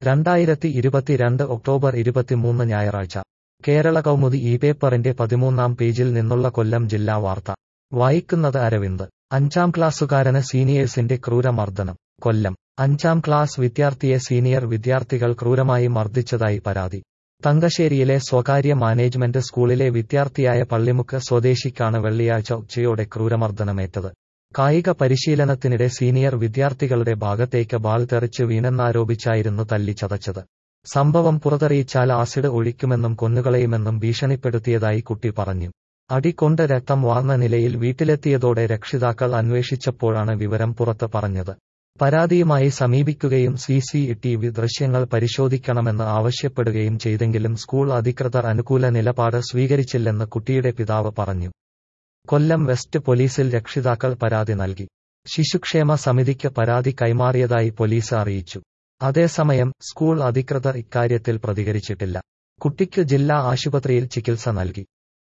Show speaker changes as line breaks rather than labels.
2022 October 23 ഞായറാഴ്ച കേരള കൗമുദി ഈ പേപ്പറിന്റെ 13-ാം പേജിൽ നിന്നുള്ള കൊല്ലം ജില്ലാ വാർത്ത വായിക്കുന്നത് അരവിന്ദ്. 5ാം ക്ലാസ്സുകാരന് സീനിയേഴ്സിന്റെ ക്രൂരമർദ്ദനം. കൊല്ലം 5ാം ക്ലാസ് വിദ്യാർത്ഥിയെ സീനിയർ വിദ്യാർത്ഥികൾ ക്രൂരമായി മർദ്ദിച്ചതായി പരാതി. തങ്കശ്ശേരിയിലെ സ്വകാര്യ മാനേജ്മെന്റ് സ്കൂളിലെ വിദ്യാർത്ഥിയായ പള്ളിമുക്ക് സ്വദേശിക്കാണ് വെള്ളിയാഴ്ച ഉച്ചയോടെ ക്രൂരമർദ്ദനമേറ്റത്. കായിക പരിശീലനത്തിനിടെ സീനിയർ വിദ്യാർത്ഥികളുടെ ഭാഗത്തേക്ക് ബാൾ തെറിച്ച് വീണെന്നാരോപിച്ചായിരുന്നു തല്ലിച്ചതച്ചത്. സംഭവം പുറത്തറിയിച്ചാൽ ആസിഡ് ഒഴിക്കുമെന്നും കൊന്നുകളയുമെന്നും ഭീഷണിപ്പെടുത്തിയതായി കുട്ടി പറഞ്ഞു. അടികൊണ്ട് രക്തം വാർന്ന നിലയിൽ വീട്ടിലെത്തിയതോടെ രക്ഷിതാക്കൾ അന്വേഷിച്ചപ്പോഴാണ് വിവരം പുറത്ത് പറഞ്ഞത്. പരാതിയുമായി സമീപിക്കുകയും CCTV ദൃശ്യങ്ങൾ പരിശോധിക്കണമെന്ന് ആവശ്യപ്പെടുകയും ചെയ്തെങ്കിലും സ്കൂൾ അധികൃതർ അനുകൂല നിലപാട് സ്വീകരിച്ചില്ലെന്ന് കുട്ടിയുടെ പിതാവ് പറഞ്ഞു. കൊല്ലം വെസ്റ്റ് പോലീസിൽ രക്ഷിതാക്കൾ പരാതി നൽകി. ശിശുക്ഷേമ സമിതിക്ക് പരാതി കൈമാറിയതായി പോലീസ് അറിയിച്ചു. അതേസമയം സ്കൂൾ അധികൃതർ ഇക്കാര്യത്തിൽ പ്രതികരിച്ചിട്ടില്ല. കുട്ടിക്ക് ജില്ലാ ആശുപത്രിയിൽ ചികിത്സ നൽകി.